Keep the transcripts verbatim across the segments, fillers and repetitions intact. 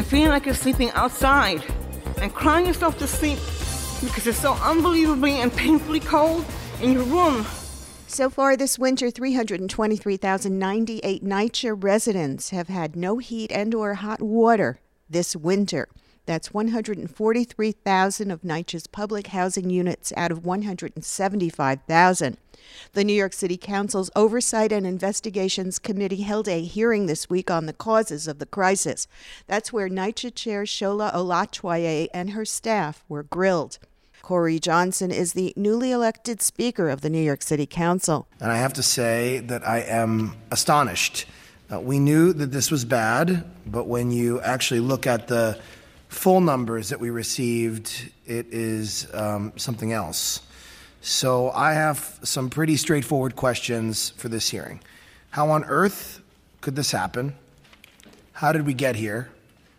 feeling like you're sleeping outside and crying yourself to sleep because it's so unbelievably and painfully cold in your room. So far this winter, three hundred twenty-three thousand ninety-eight NYCHA residents have had no heat and or hot water this winter. That's one hundred forty-three thousand of NYCHA's public housing units out of one hundred seventy-five thousand. The New York City Council's Oversight and Investigations Committee held a hearing this week on the causes of the crisis. That's where NYCHA Chair Shola Olatoye and her staff were grilled. Corey Johnson is the newly elected Speaker of the New York City Council. And I have to say that I am astonished. Uh, we knew that this was bad, but when you actually look at the full numbers that we received, it is um, something else. So I have some pretty straightforward questions for this hearing. How on earth could this happen? How did we get here?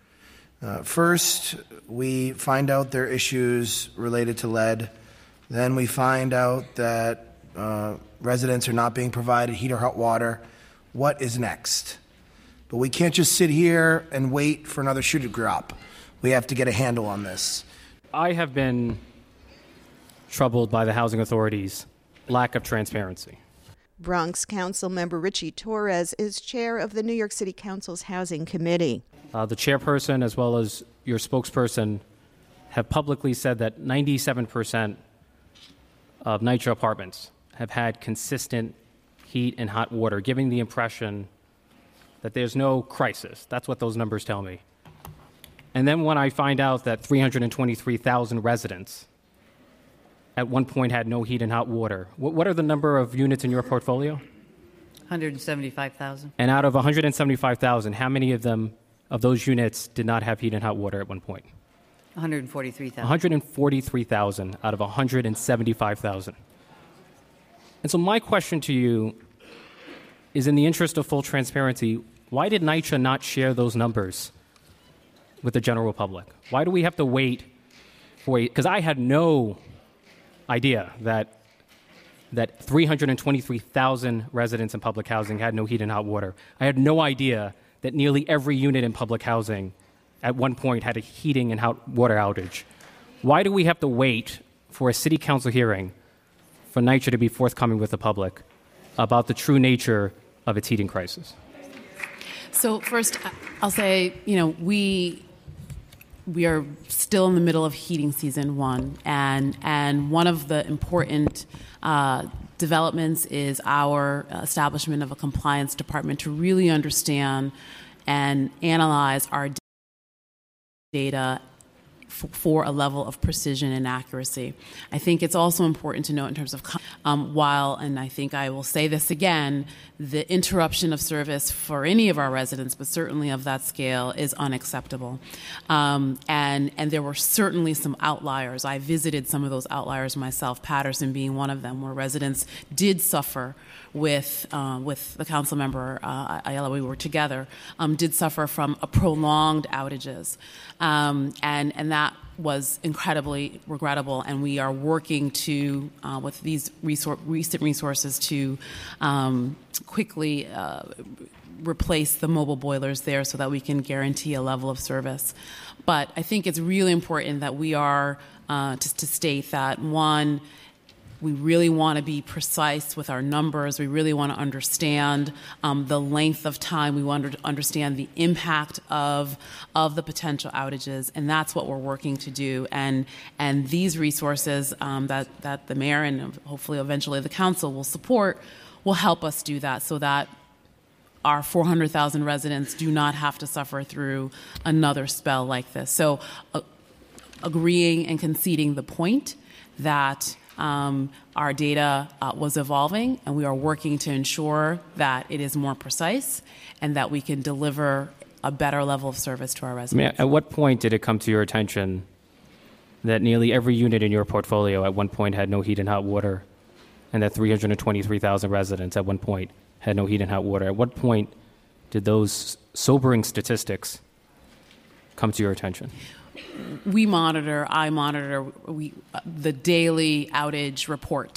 Uh, first, we find out there are issues related to lead. Then we find out that uh, residents are not being provided heat or hot water. What is next? But we can't just sit here and wait for another shoe to drop. We have to get a handle on this. I have been troubled by the housing authority's lack of transparency. Bronx Council member Richie Torres is chair of the New York City Council's Housing Committee. Uh, the chairperson, as well as your spokesperson, have publicly said that ninety-seven percent of NYCHA apartments have had consistent heat and hot water, giving the impression that there's no crisis. That's what those numbers tell me. And then when I find out that three hundred twenty-three thousand residents at one point had no heat and hot water, what, what are the number of units in your portfolio? one hundred seventy-five thousand. And out of one hundred seventy-five thousand, how many of them, of those units, did not have heat and hot water at one point? one hundred forty-three thousand. one hundred forty-three thousand out of one hundred seventy-five thousand. And so my question to you is, in the interest of full transparency, why did NYCHA not share those numbers with the general public? Why do we have to wait for a, because I had no idea that that three hundred twenty-three thousand residents in public housing had no heat and hot water. I had no idea that nearly every unit in public housing at one point had a heating and hot water outage. Why do we have to wait for a city council hearing for NYCHA to be forthcoming with the public about the true nature of its heating crisis? So first, I'll say, you know, we we are still in the middle of heating season one, and and one of the important uh, developments is our establishment of a compliance department to really understand and analyze our data f- for a level of precision and accuracy. I think it's also important to note in terms of, um, while, and I think I will say this again, the interruption of service for any of our residents, but certainly of that scale, is unacceptable. Um, and, and there were certainly some outliers. I visited some of those outliers myself, Patterson being one of them, where residents did suffer with uh, with the council member, uh, Ayala, we were together, um, did suffer from a prolonged outages. Um, and, and that was incredibly regrettable, and we are working to, uh, with these resor- recent resources, to um, quickly uh, replace the mobile boilers there so that we can guarantee a level of service. But I think it's really important that we are, uh, to, to state that, one, we really want to be precise with our numbers. We really want to understand um, the length of time. We want to understand the impact of of the potential outages, and that's what we're working to do. And and these resources um, that that the mayor and hopefully eventually the council will support will help us do that, so that our four hundred thousand residents do not have to suffer through another spell like this. So, uh, agreeing and conceding the point that Um, our data uh, was evolving, and we are working to ensure that it is more precise and that we can deliver a better level of service to our residents. At what point did it come to your attention that nearly every unit in your portfolio at one point had no heat and hot water, and that three hundred twenty-three thousand residents at one point had no heat and hot water? At what point did those sobering statistics come to your attention? We monitor, I monitor we, uh, the daily outage report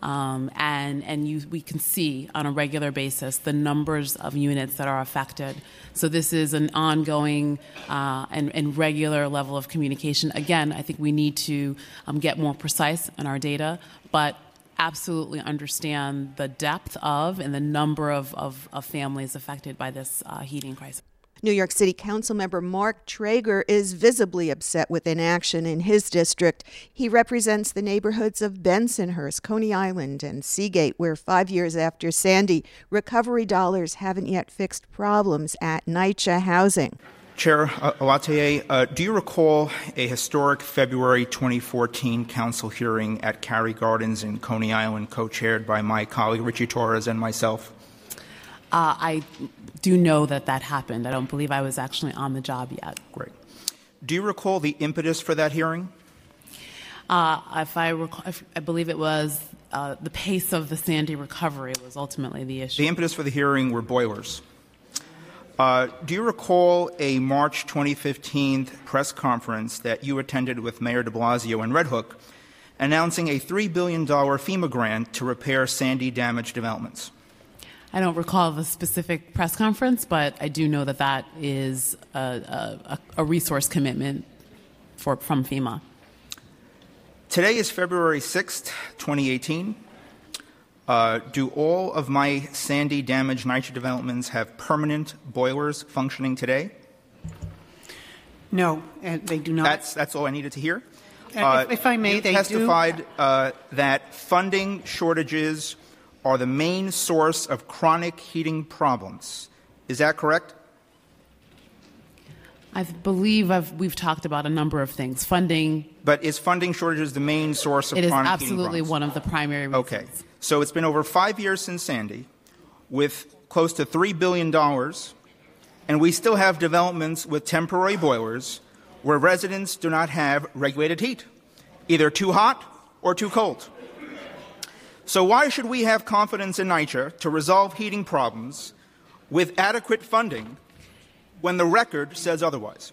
Um, and and you, we can see on a regular basis the numbers of units that are affected. So this is an ongoing uh, and, and regular level of communication. Again, I think we need to um, get more precise in our data, but absolutely understand the depth of and the number of, of, of families affected by this uh, heating crisis. New York City Council member Mark Traeger is visibly upset with inaction in his district. He represents the neighborhoods of Bensonhurst, Coney Island, and Seagate, where five years after Sandy, recovery dollars haven't yet fixed problems at NYCHA housing. Chair uh, Alatier, uh, do you recall a historic February twenty fourteen council hearing at Cary Gardens in Coney Island, co-chaired by my colleague Richie Torres and myself? Uh, I do know that that happened. I don't believe I was actually on the job yet. Great. Do you recall the impetus for that hearing? Uh, if I recall, if, I believe it was uh, the pace of the Sandy recovery was ultimately the issue. The impetus for the hearing were boilers. Uh, do you recall a March twenty fifteen press conference that you attended with Mayor de Blasio and Red Hook announcing a three billion dollars FEMA grant to repair Sandy-damaged developments? I don't recall the specific press conference, but I do know that that is a, a, a resource commitment for, from FEMA. Today is February sixth, twenty eighteen. Uh, do all of my Sandy-damaged NYCHA developments have permanent boilers functioning today? No, and they do not. That's, that's all I needed to hear. Uh, if, if I may, you they testified do. Uh, that funding shortages are the main source of chronic heating problems. Is that correct? I believe I've, we've talked about a number of things. Funding. But is funding shortages the main source of chronic heating problems? It is absolutely one of the primary reasons. Okay. So it's been over five years since Sandy, with close to three billion dollars, and we still have developments with temporary boilers where residents do not have regulated heat, either too hot or too cold. So why should we have confidence in NYCHA to resolve heating problems with adequate funding when the record says otherwise?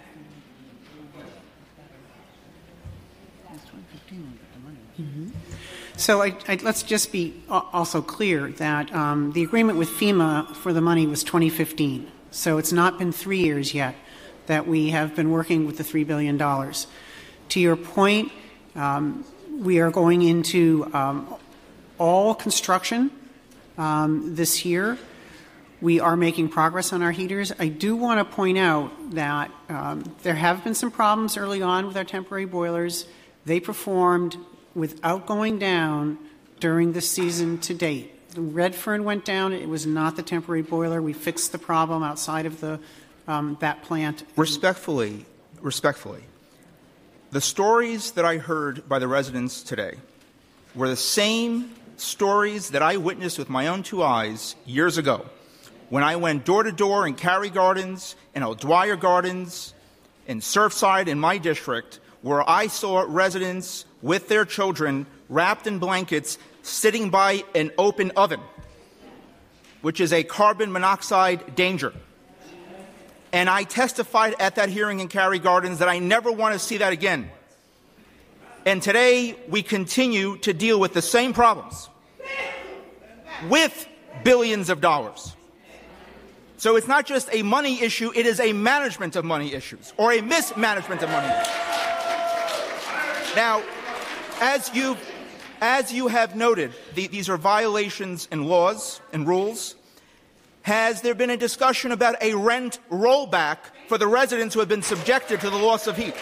Mm-hmm. So I, I, let's just be also clear that um, the agreement with FEMA for the money was twenty fifteen. So it's not been three years yet that we have been working with the three billion dollars. To your point, um, we are going into um, all construction um, this year. We are making progress on our heaters. I do want to point out that um, there have been some problems early on with our temporary boilers. They performed without going down during the season to date. The Redfern went down. It was not the temporary boiler. We fixed the problem outside of the um, that plant. Respectfully, respectfully, the stories that I heard by the residents today were the same stories that I witnessed with my own two eyes years ago when I went door to door in Cary Gardens, in O'Dwyer Gardens, in Surfside, in my district, where I saw residents with their children wrapped in blankets sitting by an open oven, which is a carbon monoxide danger. And I testified at that hearing in Cary Gardens that I never want to see that again. And today we continue to deal with the same problems with billions of dollars. So it's not just a money issue, it is a management of money issues, or a mismanagement of money issues. Now, as you, as you have noted, the, these are violations in laws and rules. Has there been a discussion about a rent rollback for the residents who have been subjected to the loss of heat?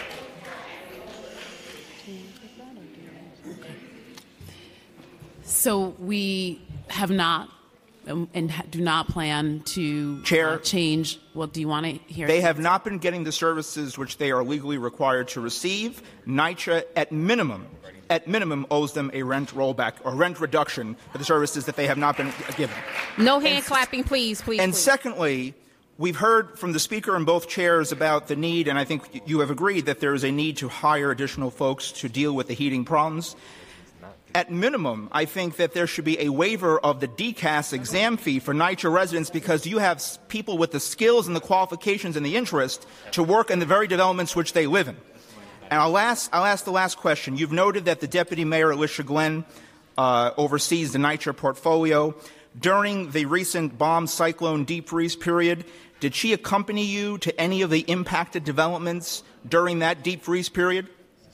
So we have not um, and ha- do not plan to Chair, uh, change. Well, do you want to hear? They have not been getting the services which they are legally required to receive. NYCHA, at minimum, at minimum, owes them a rent rollback or rent reduction for the services that they have not been given. No hand and, clapping, please, please. And please. secondly, we've heard from the Speaker in both chairs about the need, and I think you have agreed that there is a need to hire additional folks to deal with the heating problems. At minimum, I think that there should be a waiver of the D C A S exam fee for NYCHA residents because you have people with the skills and the qualifications and the interest to work in the very developments which they live in. And I'll ask, I'll ask the last question. You've noted that the Deputy Mayor, Alicia Glenn, uh, oversees the NYCHA portfolio. During the recent bomb cyclone deep freeze period, did she accompany you to any of the impacted developments during that deep freeze period?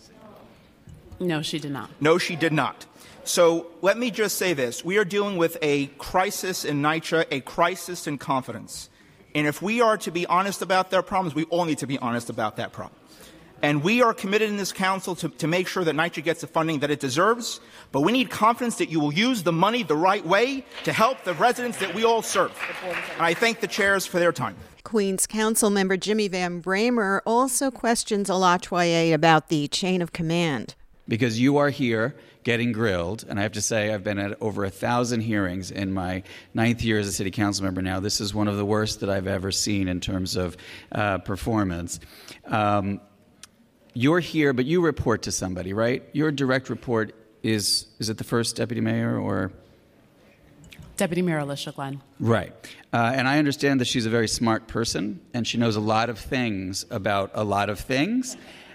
No, she did not. No, she did not. So let me just say this. We are dealing with a crisis in NYCHA, a crisis in confidence. And if we are to be honest about their problems, we all need to be honest about that problem. And we are committed in this council to, to make sure that NYCHA gets the funding that it deserves. But we need confidence that you will use the money the right way to help the residents that we all serve. And I thank the chairs for their time. Queens Council member Jimmy Van Bramer also questions Alatoye about the chain of command. Because you are here getting grilled, and I have to say I've been at over a thousand hearings in my ninth year as a city council member now. This is one of the worst that I've ever seen in terms of uh, performance. Um, you're here, but you report to somebody, right? Your direct report is, is it the first deputy mayor or? Deputy Mayor Alicia Glenn. Right. Uh, and I understand that she's a very smart person, and she knows a lot of things about a lot of things.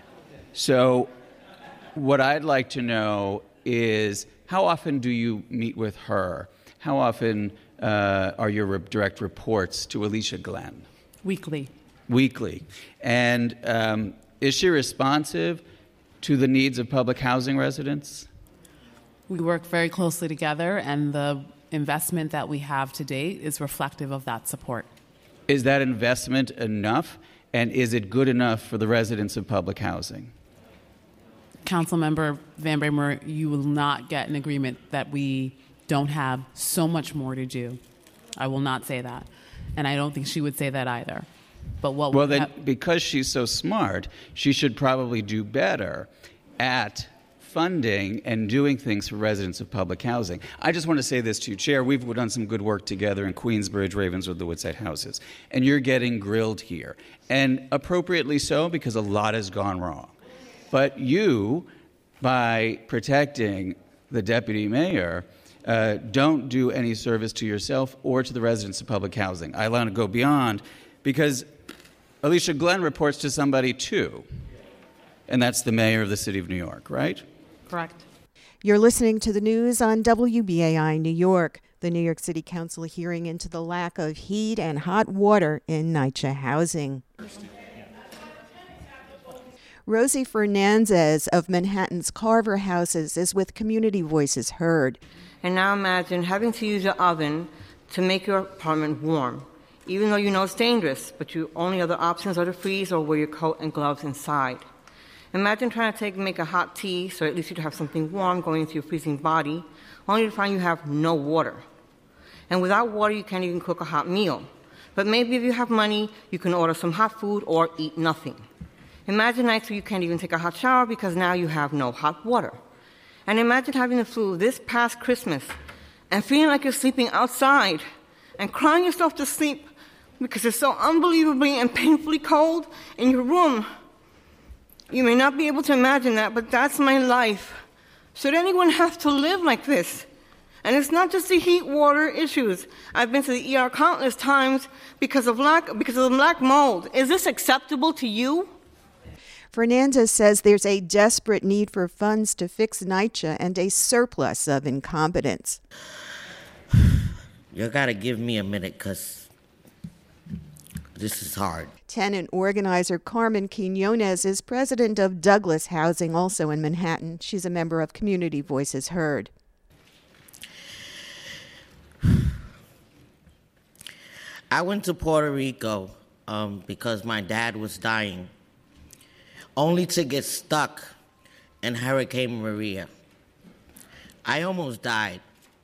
So what I'd like to know is, how often do you meet with her? How often uh, are your re- direct reports to Alicia Glenn? Weekly. Weekly. And um, is she responsive to the needs of public housing residents? We work very closely together, and the investment that we have to date is reflective of that support. Is that investment enough, and is it good enough for the residents of public housing? Councilmember Van Bramer, you will not get an agreement that we don't have so much more to do. I will not say that. And I don't think she would say that either. But what well, we then, have- because she's so smart, she should probably do better at funding and doing things for residents of public housing. I just want to say this to you, Chair. We've done some good work together in Queensbridge, Ravenswood, the Woodside houses. And you're getting grilled here. And appropriately so, because a lot has gone wrong. But you, by protecting the deputy mayor, uh, don't do any service to yourself or to the residents of public housing. I want to go beyond, because Alicia Glenn reports to somebody too, and that's the mayor of the city of New York, right? Correct. You're listening to the news on W B A I New York. The New York City Council hearing into the lack of heat and hot water in NYCHA housing. Rosie Fernandez of Manhattan's Carver Houses is with Community Voices Heard. And now imagine having to use your oven to make your apartment warm, even though you know it's dangerous, but your only other options are to freeze or wear your coat and gloves inside. Imagine trying to take make a hot tea so at least you'd have something warm going into your freezing body, only to find you have no water. And without water, you can't even cook a hot meal. But maybe if you have money, you can order some hot food or eat nothing. Imagine nights where you can't even take a hot shower because now you have no hot water. And imagine having the flu this past Christmas and feeling like you're sleeping outside and crying yourself to sleep because it's so unbelievably and painfully cold in your room. You may not be able to imagine that, but that's my life. Should anyone have to live like this? And it's not just the heat water issues. I've been to the E R countless times because of lack, because of the black mold. Is this acceptable to you? Fernandez says there's a desperate need for funds to fix NYCHA and a surplus of incompetence. You gotta give me a minute, because this is hard. Tenant organizer Carmen Quinones is president of Douglas Housing, also in Manhattan. She's a member of Community Voices Heard. I went to Puerto Rico um, because my dad was dying, only to get stuck in Hurricane Maria. I almost died.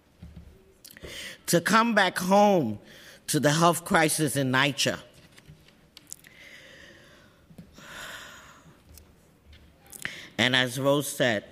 To come back home to the health crisis in NYCHA. And as Rose said,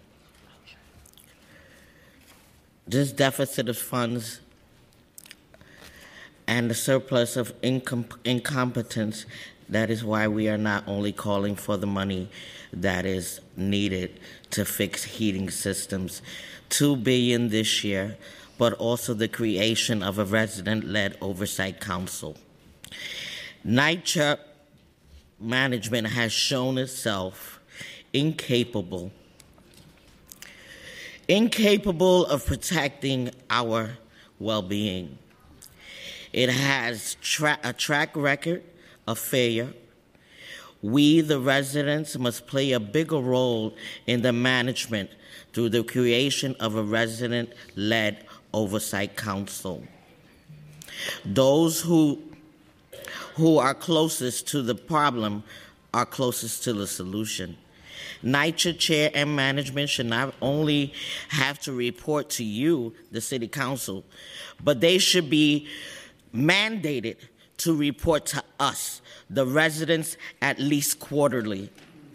this deficit of funds and the surplus of incom- incompetence, that is why we are not only calling for the money that is needed to fix heating systems, two billion dollars this year, but also the creation of a resident-led oversight council. NYCHA management has shown itself incapable, incapable of protecting our well-being. It has tra- a track record of failure. We, the residents, must play a bigger role in the management through the creation of a resident-led oversight council. Those who, who are closest to the problem are closest to the solution. NYCHA chair and management should not only have to report to you, the city council, but they should be mandated to report to us, the residents, at least quarterly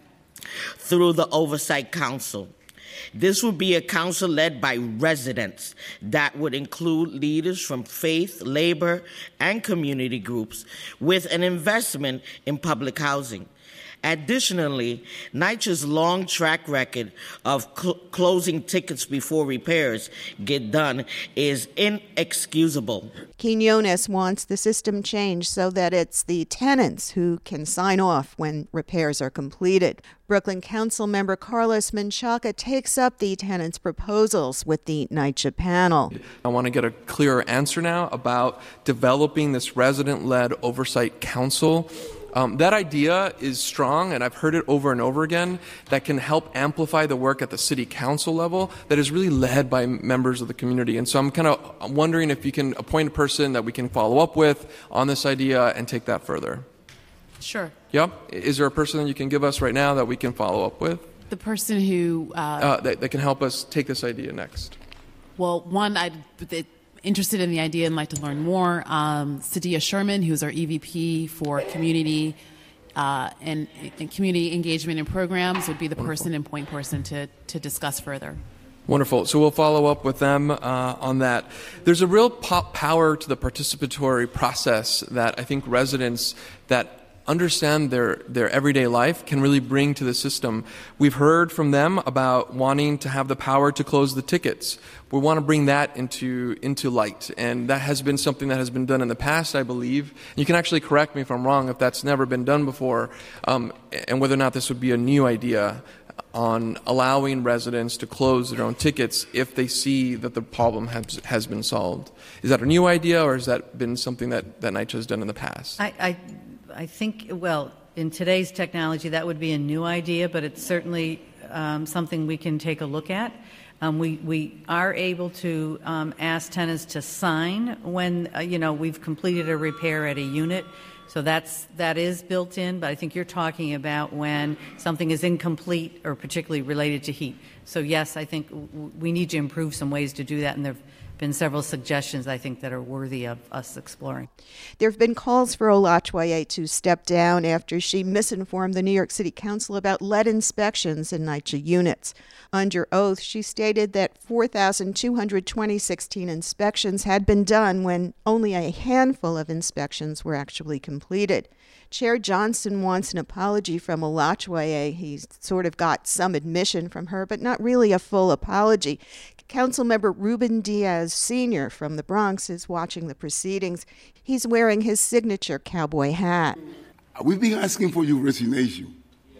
through the Oversight Council. This would be a council led by residents that would include leaders from faith, labor, and community groups with an investment in public housing. Additionally, NYCHA's long track record of cl- closing tickets before repairs get done is inexcusable. Quinones wants the system changed so that it's the tenants who can sign off when repairs are completed. Brooklyn Council member Carlos Menchaca takes up the tenants' proposals with the NYCHA panel. I want to get a clearer answer now about developing this resident-led oversight council. Um, that idea is strong, and I've heard it over and over again, that can help amplify the work at the city council level that is really led by members of the community. And so I'm kind of wondering if you can appoint a person that we can follow up with on this idea and take that further. Sure. Yep. Is there a person that you can give us right now that we can follow up with? The person who... Uh, uh, that, that can help us take this idea next. Well, one, I'd... It, interested in the idea and like to learn more. Um, Sadia Sherman, who's our E V P for community uh, and, and community engagement and programs, would be the Wonderful. person and point person to, to discuss further. Wonderful. So we'll follow up with them uh, on that. There's a real pop power to the participatory process that I think residents that understand their, their everyday life can really bring to the system. We've heard from them about wanting to have the power to close the tickets. We want to bring that into into light, and that has been something that has been done in the past, I believe. You can actually correct me if I'm wrong if that's never been done before, um, and whether or not this would be a new idea on allowing residents to close their own tickets if they see that the problem has, has been solved. Is that a new idea, or has that been something that, that NYCHA has done in the past? I, I, I think, well, in today's technology, that would be a new idea, but it's certainly um, something we can take a look at. Um, we, we are able to um, ask tenants to sign when, uh, you know, we've completed a repair at a unit. So that's, that is built in, but I think you're talking about when something is incomplete or particularly related to heat. So yes, I think w- we need to improve some ways to do that, and there have been several suggestions, I think, that are worthy of us exploring. There have been calls for Olachwaye to step down after she misinformed the New York City Council about lead inspections in NYCHA units. Under oath, she stated that four thousand two hundred twenty sixteen inspections had been done when only a handful of inspections were actually completed. Chair Johnson wants an apology from Olachwaye. He's sort of got some admission from her, but not really a full apology. Councilmember Ruben Diaz Senior from the Bronx is watching the proceedings. He's wearing his signature cowboy hat. We've been asking for your resignation.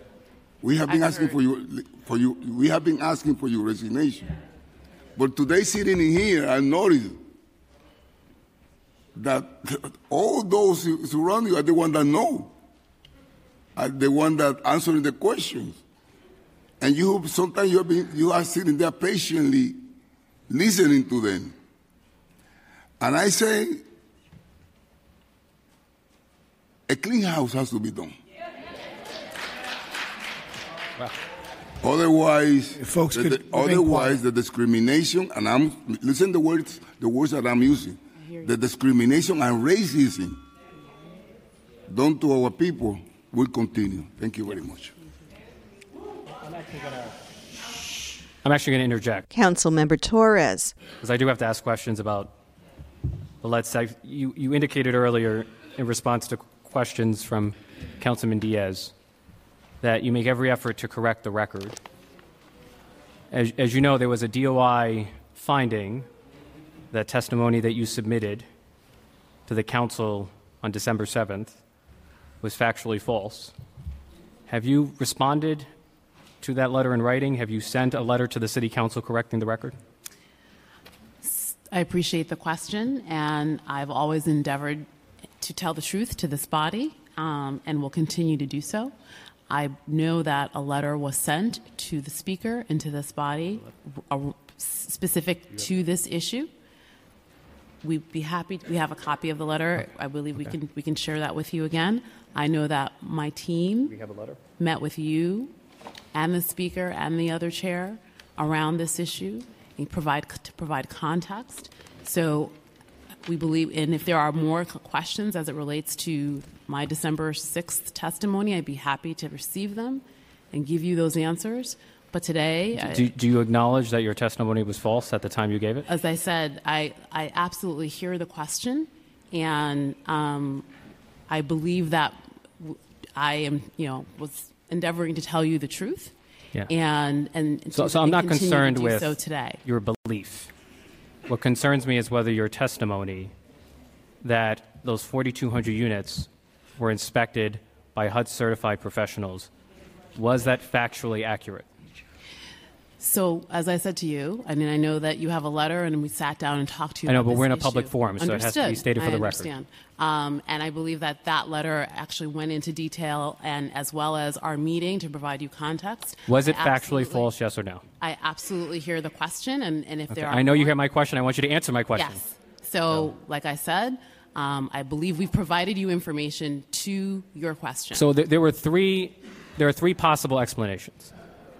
We have been asking for you, for you. We have been asking for your resignation. But today, sitting in here, I noticed that all those surrounding you are the one that know, are the one that answering the questions. And you sometimes you have been, you are sitting there patiently listening to them. And I say, a clean house has to be done. Wow. Otherwise, folks, the, could the, otherwise the discrimination, and I'm listen the words, the words that I'm using, the discrimination and racism done to our people will continue. Thank you very much. I'm actually going to interject. Councilmember Torres. Because I do have to ask questions about the lead seg. You, you indicated earlier in response to questions from Councilman Diaz that you make every effort to correct the record. As, as you know, there was a D O I finding that testimony that you submitted to the council on December seventh was factually false. Have you responded to that letter in writing? Have you sent a letter to the City Council correcting the record? I appreciate the question, and I've always endeavored to tell the truth to this body, um, and will continue to do so. I know that a letter was sent to the Speaker and to this body uh, specific to this issue. We'd be happy. We have a copy of the letter. I believe we Okay. can we can share that with you again. I know that my team We have a letter. met with you and the Speaker and the other chair around this issue and provide to provide context. So we believe, and if there are more questions as it relates to my December sixth testimony, I'd be happy to receive them and give you those answers. But today, Do, I, do you acknowledge that your testimony was false at the time you gave it? as I said, I, I absolutely hear the question, and um, I believe that w- I am, you know, was endeavoring to tell you the truth. Yeah. And and So, to- so I'm and not continue to concerned do with so today. your belief. What concerns me is whether your testimony that those forty-two hundred units were inspected by H U D certified professionals, was that factually accurate? So, as I said to you, I mean, I know that you have a letter, and we sat down and talked to you. I know, about but this we're in a issue. public forum, so it has to be Understood. stated for I the record. understand. Um, and I believe that that letter actually went into detail, and as well as our meeting to provide you context. Was it I factually absolutely- false, yes or no? I absolutely hear the question, and, and if Okay. there are I know you more- hear my question. I want you to answer my question. Yes. So, like I said, um, I believe we've provided you information to your question. So th- there were three. There are three possible explanations.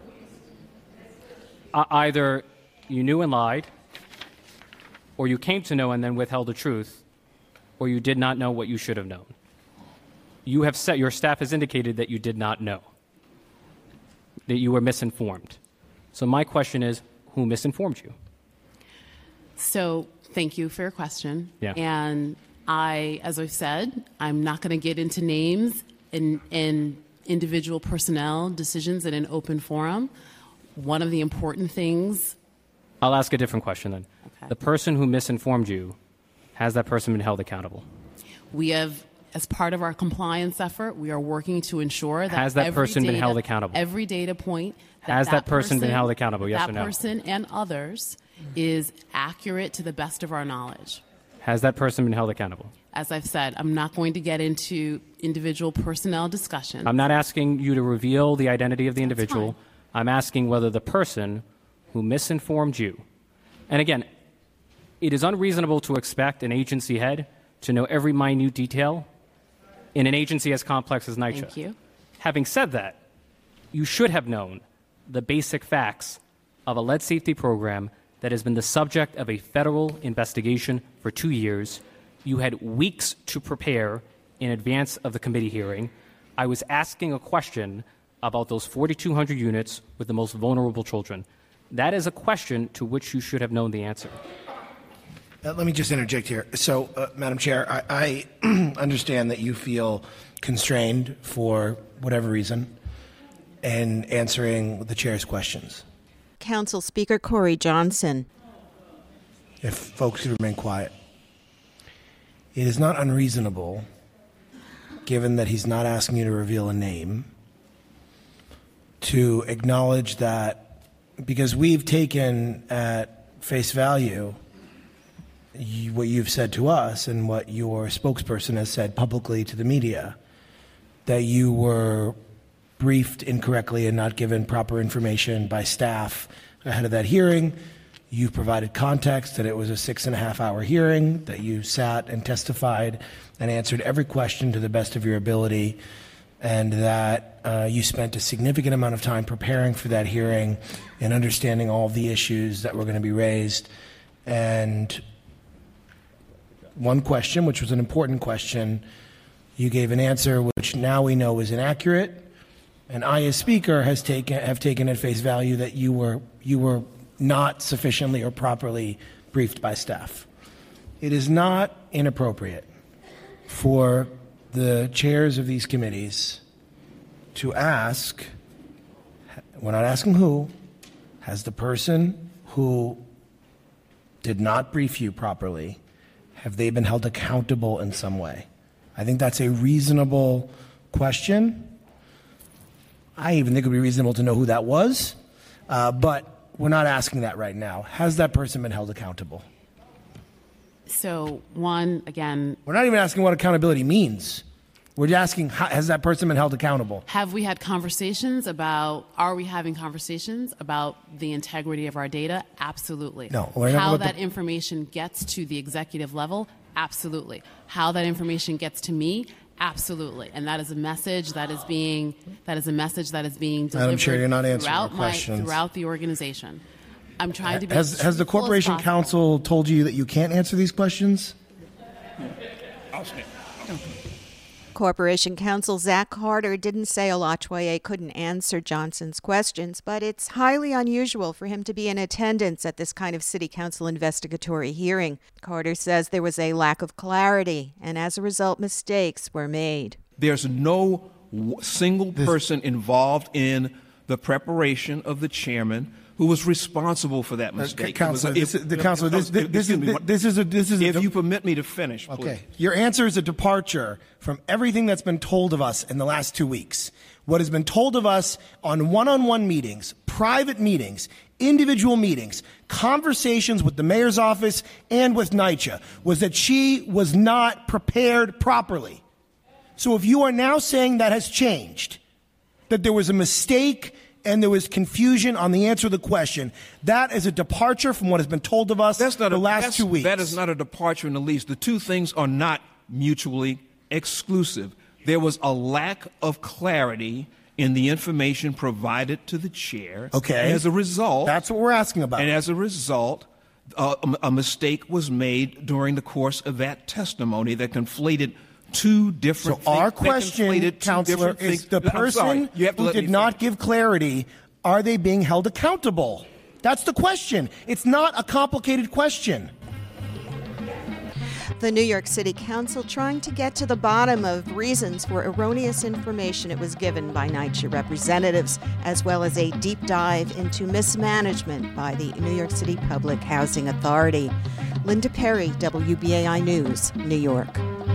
Uh, either you knew and lied, or you came to know and then withheld the truth, or you did not know what you should have known. You have said, your staff has indicated that you did not know, that you were misinformed. So my question is, who misinformed you? So, thank you for your question. Yeah. And I, as I've said, I'm not going to get into names and, and individual personnel decisions in an open forum. One of the important things. I'll ask a different question then. Okay. The person who misinformed you, has that person been held accountable? We have, as part of our compliance effort, we are working to ensure that Has that every person been data- held accountable? Every data point. That Has that person been held accountable, yes that or no? person and others is accurate to the best of our knowledge. Has that person been held accountable? As I've said, I'm not going to get into individual personnel discussion. I'm not asking you to reveal the identity of the That's individual. fine. I'm asking whether the person who misinformed you, and again, it is unreasonable to expect an agency head to know every minute detail in an agency as complex as NYCHA. Thank you. Having said that, you should have known the basic facts of a lead safety program that has been the subject of a federal investigation for two years. You had weeks to prepare in advance of the committee hearing. I was asking a question about those forty-two hundred units with the most vulnerable children. That is a question to which you should have known the answer. Uh, let me just interject here. So, uh, Madam Chair, I, I understand that you feel constrained for whatever reason in answering the chair's questions. Council Speaker Corey Johnson. If folks could remain quiet. It is not unreasonable, given that he's not asking you to reveal a name, to acknowledge that, because we've taken at face value you, what you've said to us and what your spokesperson has said publicly to the media, that you were briefed incorrectly and not given proper information by staff ahead of that hearing. You've provided context that it was a six and a half hour hearing, that you sat and testified and answered every question to the best of your ability, and that uh, you spent a significant amount of time preparing for that hearing and understanding all of the issues that were going to be raised. And one question, which was an important question, you gave an answer which now we know is inaccurate, and I, as Speaker, has taken have taken at face value that you were you were not sufficiently or properly briefed by staff. It is not inappropriate for the chairs of these committees to ask, we're not asking who, has the person who did not brief you properly, have they been held accountable in some way? I think that's a reasonable question. I even think it would be reasonable to know who that was, uh, but we're not asking that right now. Has that person been held accountable? So, one, again, we're not even asking what accountability means. We're just asking, how, has that person been held accountable? Have we had conversations about, are we having conversations about the integrity of our data? Absolutely. No. We're How not that the... information gets to the executive level? Absolutely. How that information gets to me? Absolutely. And that is a message that is being, that is a message that is being delivered Madam Chair, you're not answering throughout, our my, questions. throughout the organization. I'm trying to be Has, has the Corporation Counsel told you that you can't answer these questions? I'll stand. Corporation Counsel Zach Carter didn't say Olatoye couldn't answer Johnson's questions, but it's highly unusual for him to be in attendance at this kind of city council investigatory hearing. Carter says there was a lack of clarity, and as a result, mistakes were made. There's no w- single person involved in the preparation of the chairman who was responsible for that mistake. Uh, Counselor, if, this, the Counselor, this, this, this, me, this, this is a this is. If a, you permit me to finish, please. Okay. Your answer is a departure from everything that's been told of us in the last two weeks. What has been told of us on one-on-one meetings, private meetings, individual meetings, conversations with the mayor's office and with NYCHA was that she was not prepared properly. So if you are now saying that has changed, that there was a mistake and there was confusion on the answer to the question, that is a departure from what has been told of us that's not the a, last two weeks. That is not a departure in the least. The two things are not mutually exclusive. There was a lack of clarity in the information provided to the chair. Okay. And as a result... That's what we're asking about. And as a result, uh, a, a mistake was made during the course of that testimony that conflated two different So our things, question, Counselor, is the person who did not give clarity, are they being held accountable? That's the question. It's not a complicated question. The New York City Council trying to get to the bottom of reasons for erroneous information it was given by NYCHA representatives, as well as a deep dive into mismanagement by the New York City Public Housing Authority. Linda Perry, W B A I News, New York.